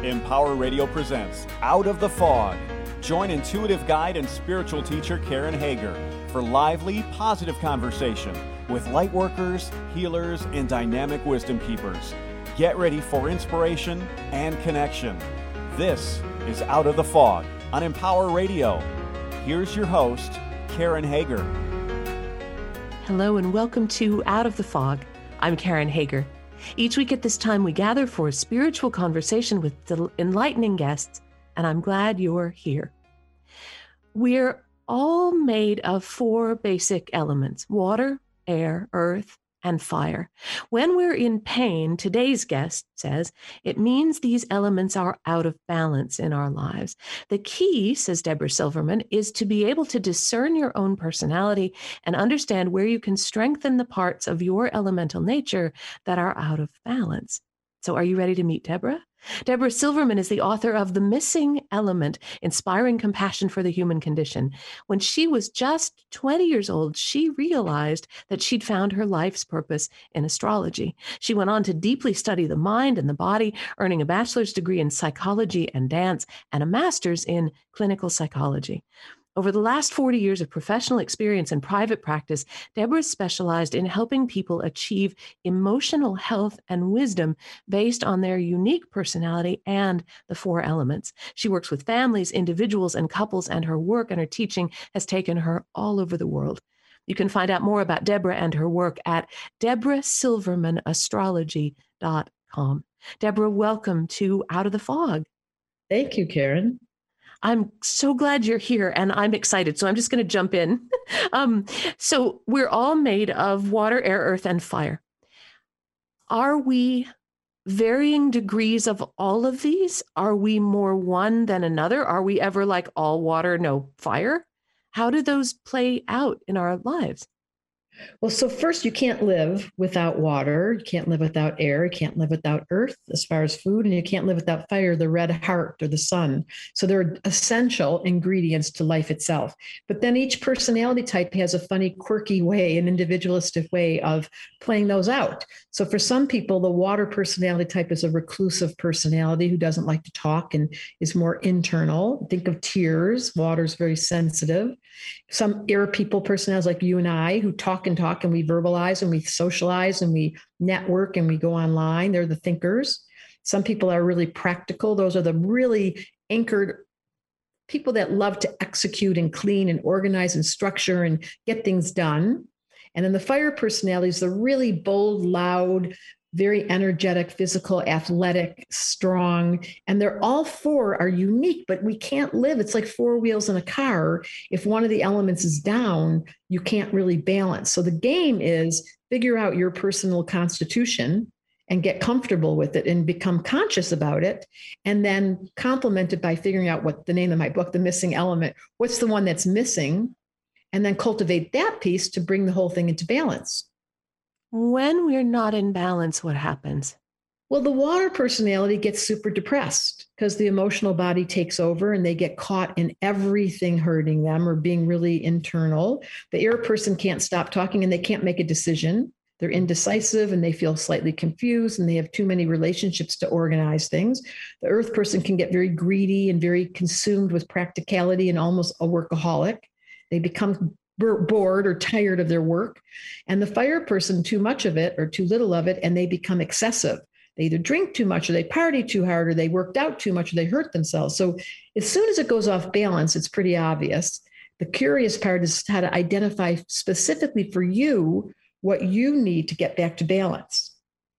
Empower Radio presents Out of the Fog. Join intuitive guide and spiritual teacher Karen Hager for lively, positive conversation with light workers, healers, and dynamic wisdom keepers. Get ready for inspiration and connection. This is Out of the Fog on Empower Radio. Here's your host, Karen Hager. Hello and welcome to Out of the Fog. I'm Karen Hager. Each week at this time, we gather for a spiritual conversation with enlightening guests, and I'm glad you're here. We're all made of four basic elements: water, air, earth, and fire. When we're in pain, today's guest says, it means these elements are out of balance in our lives. The key, says Deborah Silverman, is to be able to discern your own personality and understand where you can strengthen the parts of your elemental nature that are out of balance. So are you ready to meet Deborah? Deborah Silverman is the author of The Missing Element, Inspiring Compassion for the Human Condition. When she was just 20 years old, she realized that she'd found her life's purpose in astrology. She went on to deeply study the mind and the body, earning a bachelor's degree in psychology and dance and a master's in clinical psychology. Over the last 40 years of professional experience in private practice, Deborah specialized in helping people achieve emotional health and wisdom based on their unique personality and the four elements. She works with families, individuals, and couples, and her work and her teaching has taken her all over the world. You can find out more about Deborah and her work at DeborahSilvermanAstrology.com. Deborah, welcome to Out of the Fog. Thank you, Karen. I'm so glad you're here and I'm excited. So I'm just going to jump in. So we're all made of water, air, earth, and fire. Are we varying degrees of all of these? Are we more one than another? Are we ever like all water, no fire? How do those play out in our lives? Well, so first, you can't live without water. You can't live without air. You can't live without earth as far as food. And you can't live without fire, the red heart or the sun. So they're essential ingredients to life itself. But then each personality type has a funny, quirky way, an individualistic way of playing those out. So for some people, the water personality type is a reclusive personality who doesn't like to talk and is more internal. Think of tears. Water is very sensitive. Some air people personalities like you and I who talk and we verbalize and we socialize and we network and we go online. They're the thinkers. Some people are really practical. Those are the really anchored people that love to execute and clean and organize and structure and get things done. And then the fire personalities, the really bold, loud, very energetic, physical, athletic, strong. And they're all four are unique, but we can't live. It's like four wheels in a car. If one of the elements is down, you can't really balance. So the game is figure out your personal constitution and get comfortable with it and become conscious about it. And then complement it by figuring out what the name of my book, The Missing Element, what's the one that's missing? And then cultivate that piece to bring the whole thing into balance. When we're not in balance, what happens? Well, the water personality gets super depressed because the emotional body takes over and they get caught in everything hurting them or being really internal. The air person can't stop talking and they can't make a decision. They're indecisive and they feel slightly confused and they have too many relationships to organize things. The earth person can get very greedy and very consumed with practicality and almost a workaholic. They become bored or tired of their work. And the fire person, too much of it or too little of it, and they become excessive. They either drink too much or they party too hard or they worked out too much or they hurt themselves. So as soon as it goes off balance, it's pretty obvious. The curious part is how to identify specifically for you what you need to get back to balance.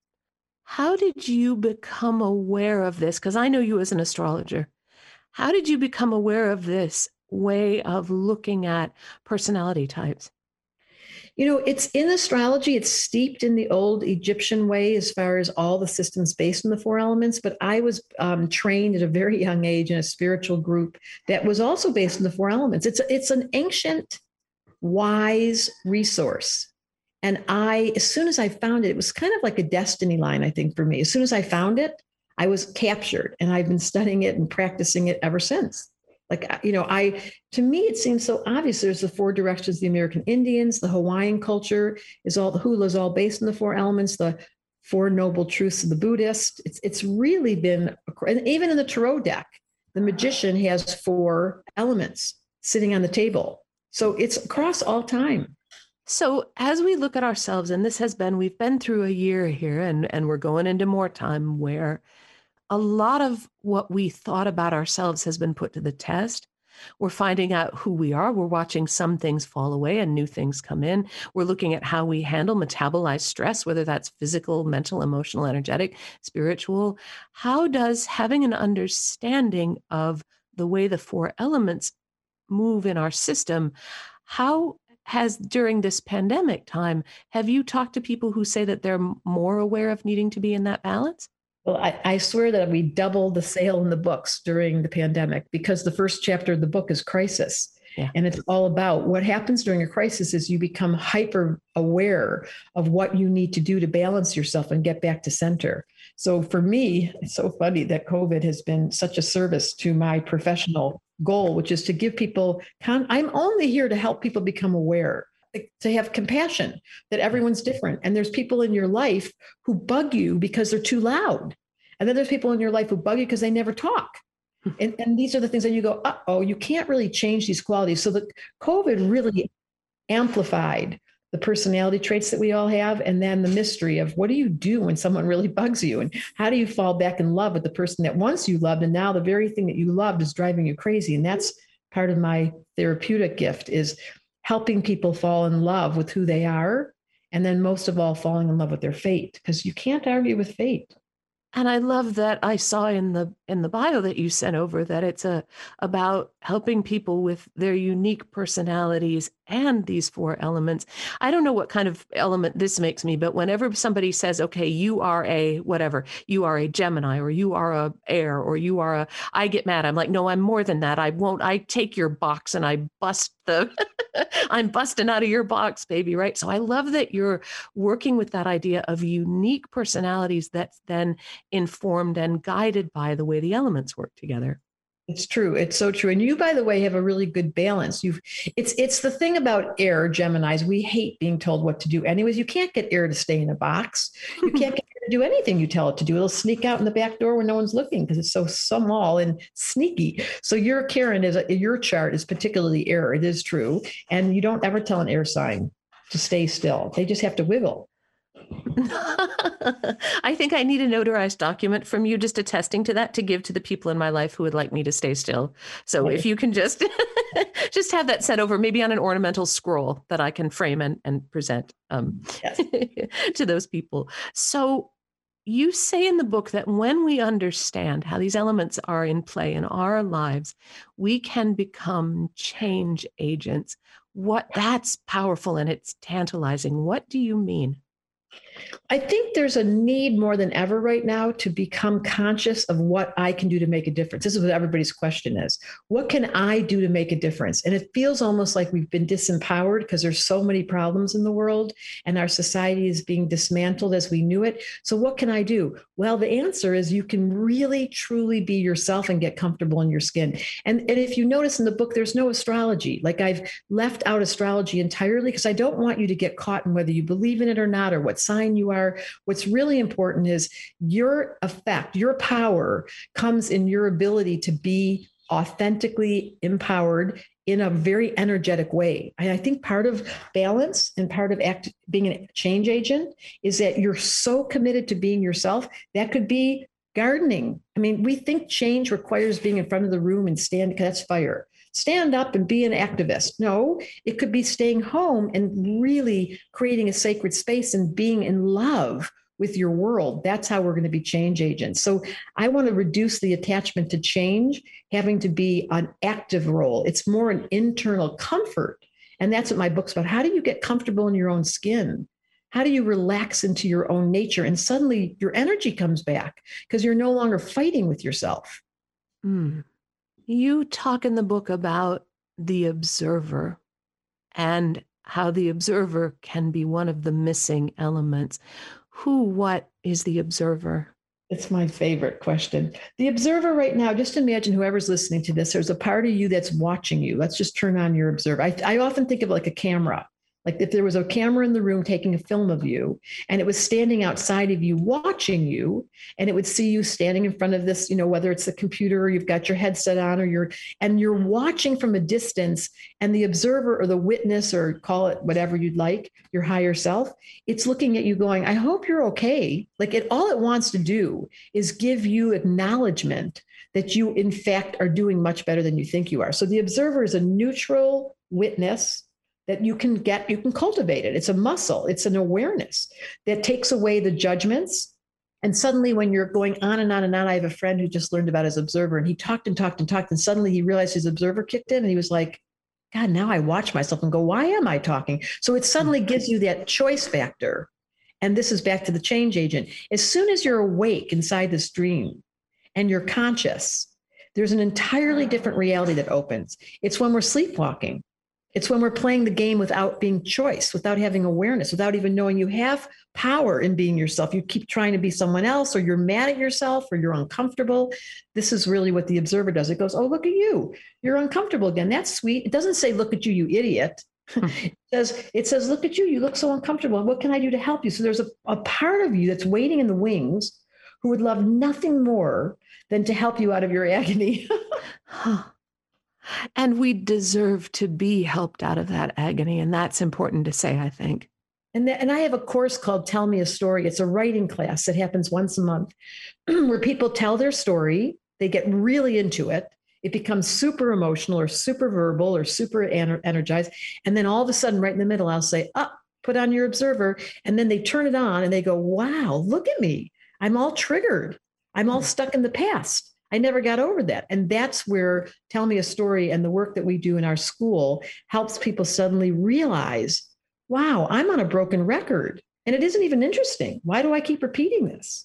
How did you become aware of this? Because I know you as an astrologer. How did you become aware of this way of looking at personality types? You know, it's in astrology, it's steeped in the old Egyptian way as far as all the systems based on the four elements. But I was trained at a very young age in a spiritual group that was also based on the four elements. It's an ancient, wise resource. And as soon as I found it, it was kind of like a destiny line, I think, for me. As soon as I found it, I was captured and I've been studying it and practicing it ever since. To me, it seems so obvious. There's the four directions, the American Indians, the Hawaiian culture the hula is all based on the four elements. The Four Noble Truths of the Buddhist. It's really been, and even in the tarot deck, the magician has four elements sitting on the table. So it's across all time. So as we look at ourselves, and we've been through a year here, and we're going into more time where a lot of what we thought about ourselves has been put to the test. We're finding out who we are. We're watching some things fall away and new things come in. We're looking at how we handle, metabolize stress, whether that's physical, mental, emotional, energetic, spiritual. How does having an understanding of the way the four elements move in our system, how has, during this pandemic time, have you talked to people who say that they're more aware of needing to be in that balance? Well, I swear that we doubled the sale in the books during the pandemic because the first chapter of the book is crisis. Yeah. And it's all about what happens during a crisis is you become hyper aware of what you need to do to balance yourself and get back to center. So for me, it's so funny that COVID has been such a service to my professional goal, which is to give people, I'm only here to help people become aware, to have compassion that everyone's different. And there's people in your life who bug you because they're too loud. And then there's people in your life who bug you because they never talk. And these are the things that you go, you can't really change these qualities. So the COVID really amplified the personality traits that we all have. And then the mystery of what do you do when someone really bugs you? And how do you fall back in love with the person that once you loved, and now the very thing that you loved is driving you crazy. And that's part of my therapeutic gift, is helping people fall in love with who they are. And then most of all, falling in love with their fate, because you can't argue with fate. And I love that I saw in the bio that you sent over that it's about helping people with their unique personalities and these four elements. I don't know what kind of element this makes me, but whenever somebody says, okay, you are a whatever, you are a Gemini, or you are a air, or you are a, I get mad. I'm like, no, I'm more than that. I take your box and I bust I'm busting out of your box, baby, right? So I love that you're working with that idea of unique personalities that's then informed and guided by the way the elements work together. It's true. It's so true. And you, by the way, have a really good balance. It's the thing about air, Geminis. We hate being told what to do. Anyways, you can't get air to stay in a box. You can't get air to do anything you tell it to do. It'll sneak out in the back door when no one's looking because it's so small and sneaky. So your Karen your chart is particularly air. It is true. And you don't ever tell an air sign to stay still. They just have to wiggle. I think I need a notarized document from you just attesting to that to give to the people in my life who would like me to stay still. So if you can just have that sent over, maybe on an ornamental scroll that I can frame and present to those people. So you say in the book that when we understand how these elements are in play in our lives, we can become change agents. That's powerful and it's tantalizing. What do you mean? I think there's a need more than ever right now to become conscious of what I can do to make a difference. This is what everybody's question is. What can I do to make a difference? And it feels almost like we've been disempowered because there's so many problems in the world and our society is being dismantled as we knew it. So what can I do? Well, the answer is you can really, truly be yourself and get comfortable in your skin. And if you notice in the book, there's no astrology. Like I've left out astrology entirely because I don't want you to get caught in whether you believe in it or not, or what sign you are. What's really important is your effect, your power comes in your ability to be authentically empowered in a very energetic way. And I think part of balance and part of being a change agent is that you're so committed to being yourself. That could be gardening. I mean, we think change requires being in front of the room and that's fire. Stand up and be an activist. No, it could be staying home and really creating a sacred space and being in love with your world. That's how we're going to be change agents. So I want to reduce the attachment to change, having to be an active role. It's more an internal comfort. And that's what my book's about. How do you get comfortable in your own skin? How do you relax into your own nature? And suddenly your energy comes back because you're no longer fighting with yourself. You talk in the book about the observer and how the observer can be one of the missing elements. What is the observer? It's my favorite question. The observer right now, just imagine whoever's listening to this, there's a part of you that's watching you. Let's just turn on your observer. I often think of it like a camera. Like if there was a camera in the room taking a film of you and it was standing outside of you, watching you, and it would see you standing in front of this, whether it's the computer or you've got your headset on and you're watching from a distance, and the observer or the witness, or call it whatever you'd like, your higher self, it's looking at you going, I hope you're okay. Like all it wants to do is give you acknowledgement that you in fact are doing much better than you think you are. So the observer is a neutral witness that you can cultivate it. It's a muscle. It's an awareness that takes away the judgments. And suddenly when you're going on and on and on, I have a friend who just learned about his observer, and he talked and talked and talked. And suddenly he realized his observer kicked in, and he was like, God, now I watch myself and go, why am I talking? So it suddenly gives you that choice factor. And this is back to the change agent. As soon as you're awake inside this dream and you're conscious, there's an entirely different reality that opens. It's when we're sleepwalking. It's when we're playing the game without being choice, without having awareness, without even knowing you have power in being yourself. You keep trying to be someone else, or you're mad at yourself, or you're uncomfortable. This is really what the observer does. It goes, oh, look at you. You're uncomfortable again. That's sweet. It doesn't say, look at you, you idiot. It says, look at you. You look so uncomfortable. What can I do to help you? So there's a part of you that's waiting in the wings who would love nothing more than to help you out of your agony. And we deserve to be helped out of that agony. And that's important to say, I think. And I have a course called Tell Me a Story. It's a writing class that happens once a month where people tell their story. They get really into it. It becomes super emotional or super verbal or super energized. And then all of a sudden, right in the middle, I'll say, put on your observer. And then they turn it on and they go, wow, look at me. I'm all triggered. I'm all stuck in the past. I never got over that. And that's where Tell Me a Story and the work that we do in our school helps people suddenly realize, wow, I'm on a broken record and it isn't even interesting. Why do I keep repeating this?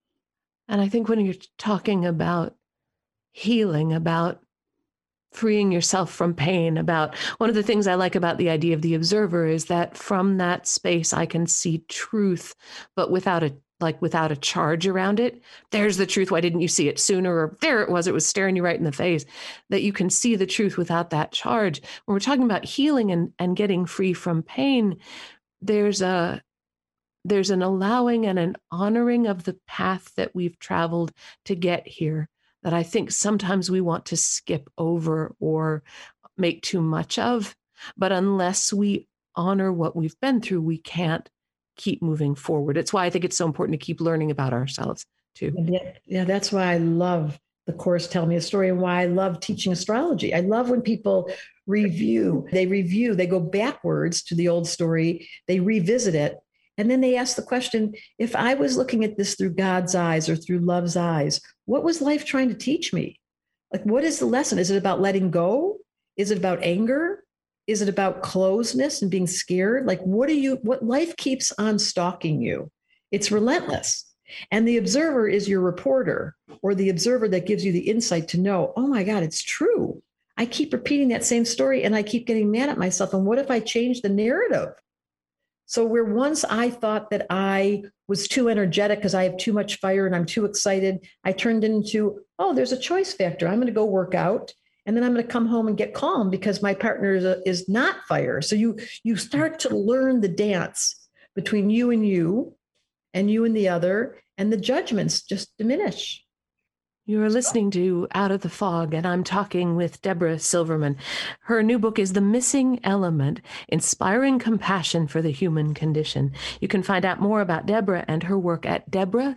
And I think when you're talking about healing, about freeing yourself from pain, about one of the things I like about the idea of the observer is that from that space, I can see truth, but without a charge around it. There's the truth. Why didn't you see it sooner? Or there it was staring you right in the face. That you can see the truth without that charge. When we're talking about healing and getting free from pain, there's an allowing and an honoring of the path that we've traveled to get here that I think sometimes we want to skip over or make too much of. But unless we honor what we've been through, we can't keep moving forward. It's why I think it's so important to keep learning about ourselves too. Yeah, that's why I love the course Tell Me a Story, and why I love teaching astrology. I love when people review, they go backwards to the old story, they revisit it, and then they ask the question, if I was looking at this through God's eyes or through love's eyes, what was life trying to teach me? Like, what is the lesson? Is it about letting go? Is it about anger? Is it about closeness and being scared? Like, what life keeps on stalking you? It's relentless. And the observer is your reporter, or the observer that gives you the insight to know, oh my God, it's true. I keep repeating that same story and I keep getting mad at myself. And what if I change the narrative? So where once I thought that I was too energetic because I have too much fire and I'm too excited, I turned into, oh, there's a choice factor. I'm going to go work out. And then I'm going to come home and get calm because my partner is not fire. So you start to learn the dance between you and you and the other, and the judgments just diminish. You are listening to Out of the Fog, and I'm talking with Deborah Silverman. Her new book is The Missing Element, Inspiring Compassion for the Human Condition. You can find out more about Deborah and her work at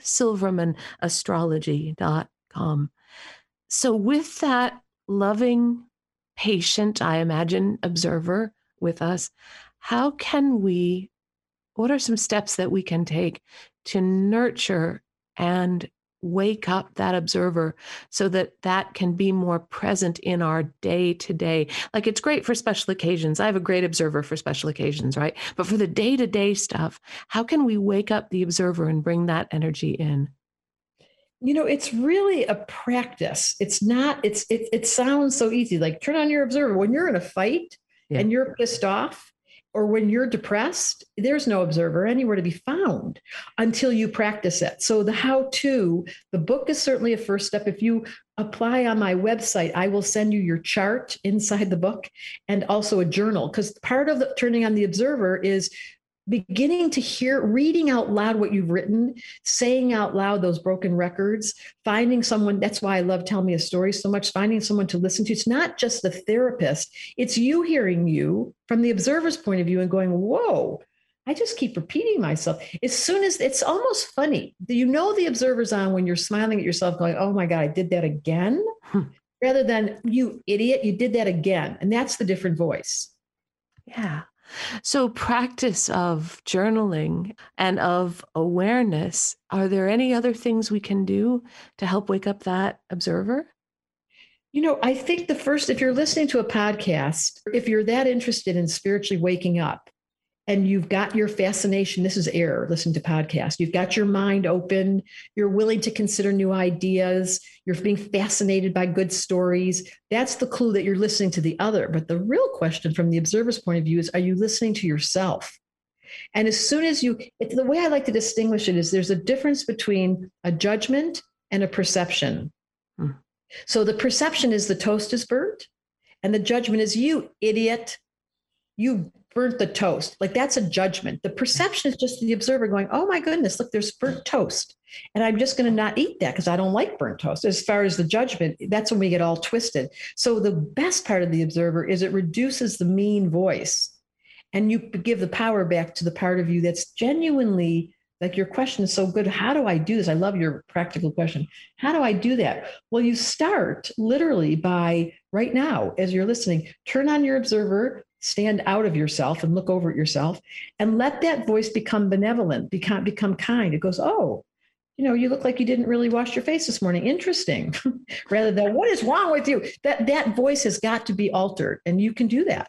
deborahsilvermanastrology.com. So with that loving, patient, I imagine, observer with us, what are some steps that we can take to nurture and wake up that observer so that can be more present in our day-to-day? Like, it's great for special occasions. I have a great observer for special occasions, right? But for the day-to-day stuff, how can we wake up the observer and bring that energy in? It's really a practice. It's not, it sounds so easy. Like, turn on your observer when you're in a fight and you're pissed off or when you're depressed, there's no observer anywhere to be found until you practice it. So the how-to, the book is certainly a first step. If you apply on my website, I will send you your chart inside the book and also a journal, because part of the turning on the observer is beginning to hear, reading out loud what you've written, saying out loud those broken records, finding someone. That's why I love Tell Me a Story so much, finding someone to listen to. It's not just the therapist, it's you hearing you from the observer's point of view and going, whoa, I just keep repeating myself. As soon as it's almost funny, you know, the observer's on when you're smiling at yourself going, oh my God, I did that again. Rather than, you idiot, you did that again. And that's the different voice. Yeah. So practice of journaling and of awareness, are there any other things we can do to help wake up that observer? You know, I think the first, if you're listening to a podcast, if you're that interested in spiritually waking up and you've got your fascination, this is air, listen to podcasts, you've got your mind open, you're willing to consider new ideas, you're being fascinated by good stories, that's the clue that you're listening to the other. But the real question from the observer's point of view is, are you listening to yourself? And as soon as the way I like to distinguish it is there's a difference between a judgment and a perception. So the perception is the toast is burnt, and the judgment is, you idiot, you burnt the toast. Like, that's a judgment. The perception is just the observer going, oh my goodness, look, there's burnt toast. And I'm just going to not eat that because I don't like burnt toast. As far as the judgment, that's when we get all twisted. So the best part of the observer is it reduces the mean voice, and you give the power back to the part of you that's genuinely, like, your question is so good. How do I do this? I love your practical question. How do I do that? Well, you start literally by right now, as you're listening, turn on your observer, stand out of yourself and look over at yourself, and let that voice become benevolent, become kind. It goes, oh, you know, you look like you didn't really wash your face this morning. Interesting. Rather than, what is wrong with you? That voice has got to be altered, and you can do that.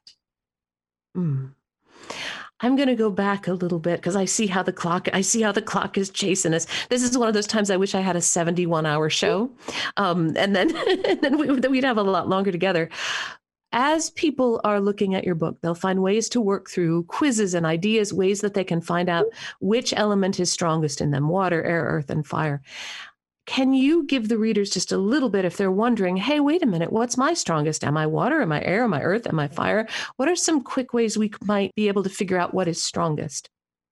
I'm going to go back a little bit because I see how the clock is chasing us. This is one of those times I wish I had a 71-hour show. And then we'd have a lot longer together. As people are looking at your book, they'll find ways to work through quizzes and ideas, ways that they can find out which element is strongest in them: water, air, earth, and fire. Can you give the readers just a little bit, if they're wondering, hey, wait a minute, what's my strongest? Am I water? Am I air? Am I earth? Am I fire? What are some quick ways we might be able to figure out what is strongest?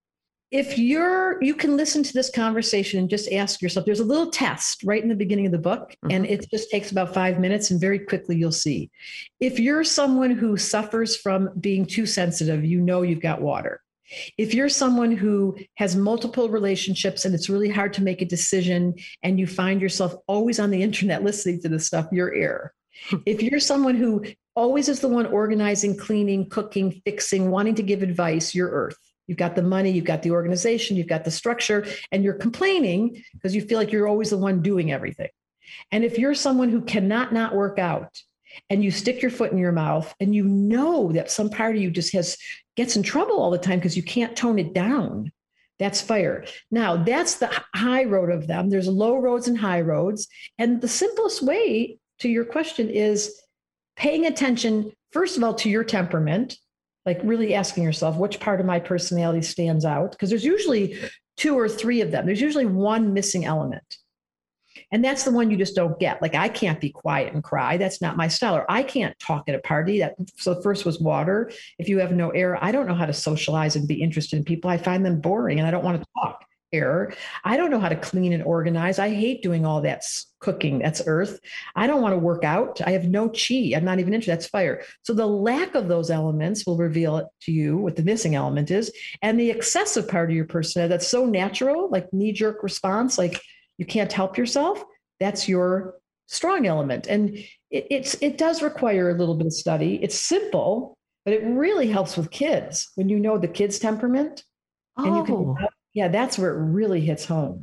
If you can listen to this conversation and just ask yourself, there's a little test right in the beginning of the book, and it just takes about 5 minutes, and very quickly you'll see. If you're someone who suffers from being too sensitive, you know you've got water. If you're someone who has multiple relationships and it's really hard to make a decision, and you find yourself always on the internet listening to this stuff, you're air. If you're someone who always is the one organizing, cleaning, cooking, fixing, wanting to give advice, you're earth. You've got the money, you've got the organization, you've got the structure, and you're complaining because you feel like you're always the one doing everything. And if you're someone who cannot not work out, and you stick your foot in your mouth, and you know that some part of you just gets in trouble all the time because you can't tone it down, that's fire. Now, that's the high road of them. There's low roads and high roads. And the simplest way to your question is paying attention, first of all, to your temperament, like really asking yourself, which part of my personality stands out? Because there's usually 2 or 3 of them. There's usually one missing element. And that's the one you just don't get. Like, I can't be quiet and cry. That's not my style. Or I can't talk at a party. So the first was water. If you have no air, I don't know how to socialize and be interested in people. I find them boring and I don't want to talk. Air. I don't know how to clean and organize. I hate doing all that cooking. That's earth. I don't want to work out. I have no chi. I'm not even interested. That's fire. So the lack of those elements will reveal it to you what the missing element is. And the excessive part of your personality that's so natural, like knee-jerk response, like you can't help yourself, that's your strong element. And it does require a little bit of study. It's simple, but it really helps with kids when you know the kid's temperament. And you can, that's where it really hits home.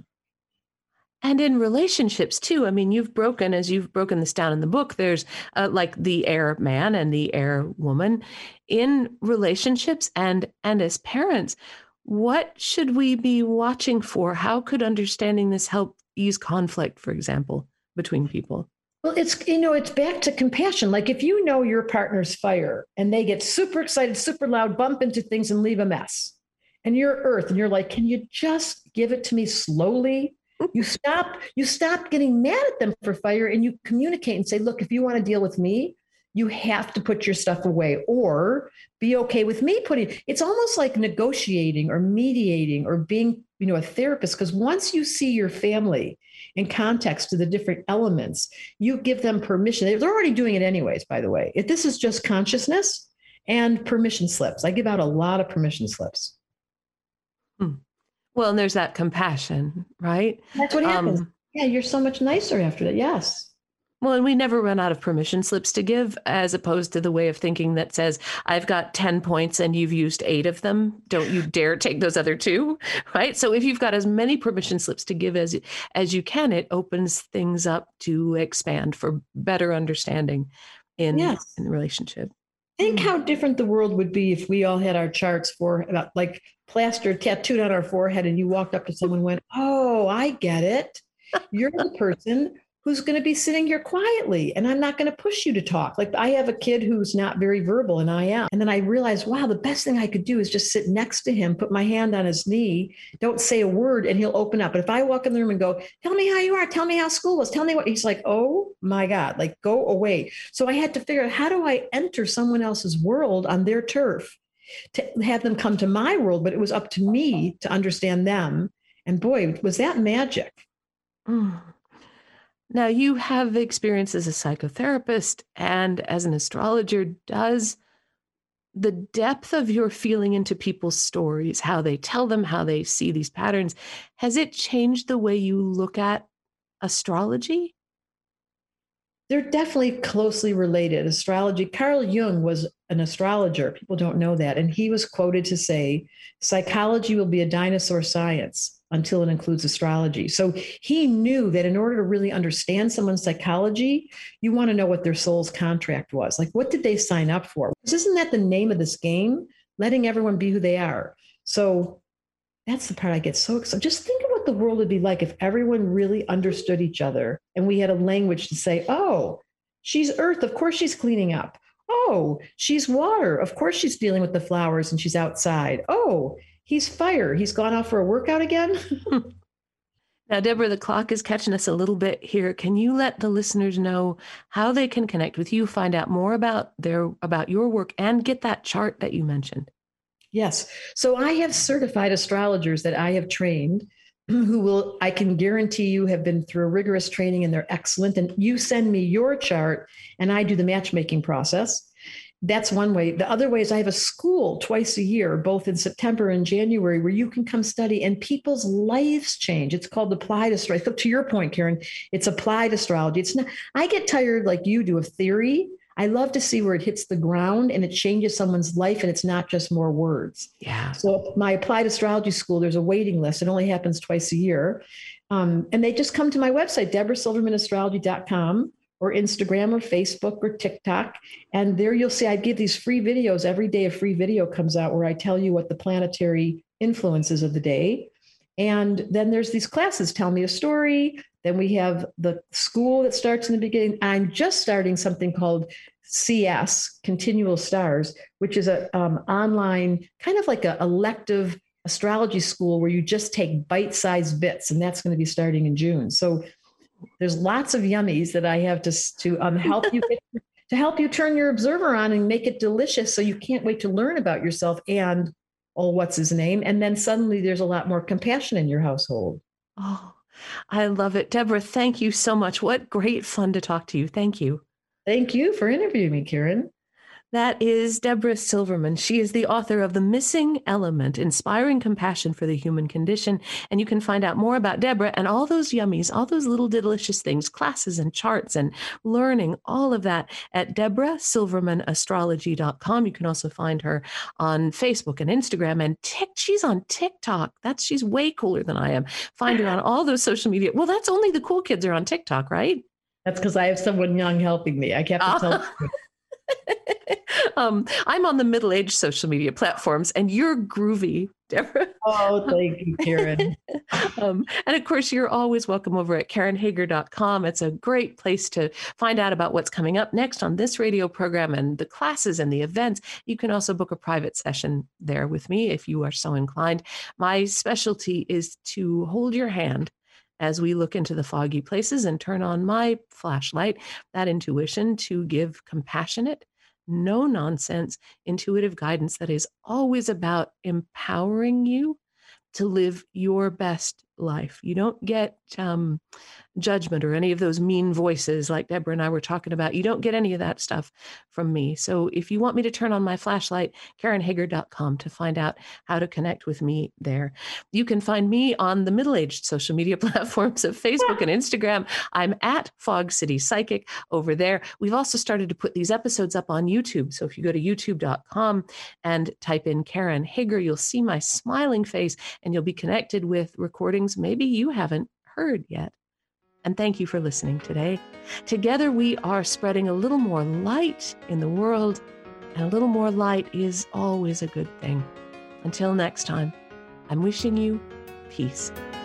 And in relationships too. I mean, you've broken this down in the book, there's like the air man and the air woman in relationships and as parents. What should we be watching for? How could understanding this help ease conflict, for example, between people? Well, it's back to compassion. Like if you know your partner's fire and they get super excited, super loud, bump into things and leave a mess, and you're earth and you're like, can you just give it to me slowly? You stop getting mad at them for fire and you communicate and say, look, if you want to deal with me, you have to put your stuff away or be okay with me putting it's almost like negotiating or mediating or being, a therapist. Because once you see your family in context to the different elements, you give them permission. They're already doing it anyways, by the way. If this is just consciousness and permission slips. I give out a lot of permission slips. Well, and there's that compassion, right? That's what happens. Yeah, you're so much nicer after that. Yes. Well, and we never run out of permission slips to give, as opposed to the way of thinking that says, I've got 10 points and you've used 8 of them. Don't you dare take those other 2, right? So if you've got as many permission slips to give as you can, it opens things up to expand for better understanding in the relationship. Think how different the world would be if we all had our charts for like plaster tattooed on our forehead and you walked up to someone and went, oh, I get it. You're the person who's going to be sitting here quietly and I'm not going to push you to talk. Like I have a kid who's not very verbal and I am. And then I realized, wow, the best thing I could do is just sit next to him, put my hand on his knee, don't say a word and he'll open up. But if I walk in the room and go, tell me how you are, tell me how school was, tell me what, he's like, oh my God, like go away. So I had to figure out how do I enter someone else's world on their turf to have them come to my world, but it was up to me to understand them. And boy, was that magic. Now, you have experience as a psychotherapist and as an astrologer. Does the depth of your feeling into people's stories, how they tell them, how they see these patterns, has it changed the way you look at astrology? They're definitely closely related. Astrology, Carl Jung was an astrologer. People don't know that. And he was quoted to say, psychology will be a dinosaur science until it includes astrology. So he knew that in order to really understand someone's psychology, you want to know what their soul's contract was. Like, what did they sign up for? Because isn't that the name of this game? Letting everyone be who they are. So that's the part I get so excited. Just think of what the world would be like if everyone really understood each other and we had a language to say, oh, she's earth. Of course she's cleaning up. Oh, she's water. Of course she's dealing with the flowers and she's outside. Oh, he's fire. He's gone off for a workout again. Now, Deborah, the clock is catching us a little bit here. Can you let the listeners know how they can connect with you, find out more about your work, and get that chart that you mentioned? Yes. So I have certified astrologers that I have trained who I can guarantee you have been through a rigorous training and they're excellent. And you send me your chart and I do the matchmaking process. That's one way. The other way is I have a school twice a year, both in September and January, where you can come study and people's lives change. It's called applied astrology. So to your point, Karen, it's applied astrology. It's not, I get tired like you do of theory. I love to see where it hits the ground and it changes someone's life and it's not just more words. Yeah. So my applied astrology school, there's a waiting list. It only happens twice a year. And they just come to my website, deborahsilvermanastrology.com. or Instagram or Facebook or TikTok. And there you'll see I give these free videos. Every day a free video comes out where I tell you what the planetary influences of the day. And then there's these classes, Tell Me a Story. Then we have the school that starts in the beginning. I'm just starting something called CS, Continual Stars, which is a online, kind of like a elective astrology school where you just take bite-sized bits. And that's going to be starting in June. So there's lots of yummies that I have to help you to help you turn your observer on and make it delicious. So you can't wait to learn about yourself and what's his name. And then suddenly there's a lot more compassion in your household. Oh, I love it. Deborah, thank you so much. What great fun to talk to you. Thank you. Thank you for interviewing me, Karen. That is Deborah Silverman. She is the author of The Missing Element, Inspiring Compassion for the Human Condition. And you can find out more about Deborah and all those yummies, all those little delicious things, classes and charts and learning, all of that at deborahsilvermanastrology.com. You can also find her on Facebook and Instagram and she's on TikTok. She's way cooler than I am. Find her on all those social media. Well, that's only the cool kids are on TikTok, right? That's because I have someone young helping me. I kept to tell you. I'm on the middle-aged social media platforms, and you're groovy, Deborah. Oh, thank you, Karen. And of course, you're always welcome over at KarenHager.com. It's a great place to find out about what's coming up next on this radio program and the classes and the events. You can also book a private session there with me if you are so inclined. My specialty is to hold your hand as we look into the foggy places and turn on my flashlight, that intuition, to give compassionate, no nonsense, intuitive guidance that is always about empowering you to live your best life. You don't get judgment or any of those mean voices like Deborah and I were talking about. You don't get any of that stuff from me. So if you want me to turn on my flashlight, KarenHager.com to find out how to connect with me there. You can find me on the middle-aged social media platforms of Facebook and Instagram. I'm at Fog City Psychic over there. We've also started to put these episodes up on YouTube. So if you go to youtube.com and type in Karen Hager, you'll see my smiling face and you'll be connected with recordings maybe you haven't heard yet. And thank you for listening today. Together we are spreading a little more light in the world, and a little more light is always a good thing. Until next time, I'm wishing you peace.